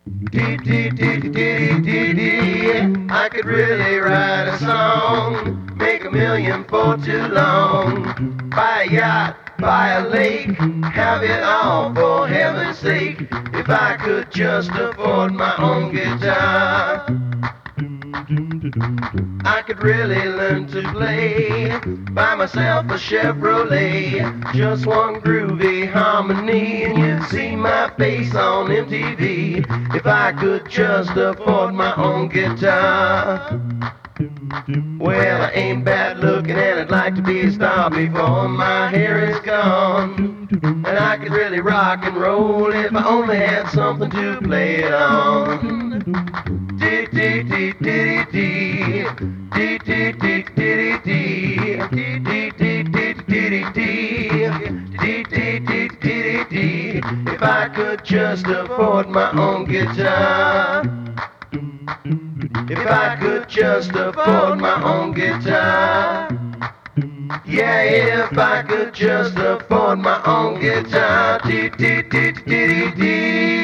I could really write a song, make a million for too long. Buy a yacht, buy a lake, have it all for heaven's sake. If I could just afford my own guitar, I could really learn to play. Buy myself a Chevrolet, just one groovy harmony, and you'd see my face on MTV. If I could just afford my own guitar. Well, I ain't bad looking and I'd like to be a star before my hair is gone. And I could really rock and roll if I only had something to play it on. Dee dee dee dee dee dee dee dee dee dee dee dee dee dee dee. If I could just afford my own guitar. If I could just afford my own guitar. Yeah, if I could just afford my own guitar. Dee dee dee dee dee.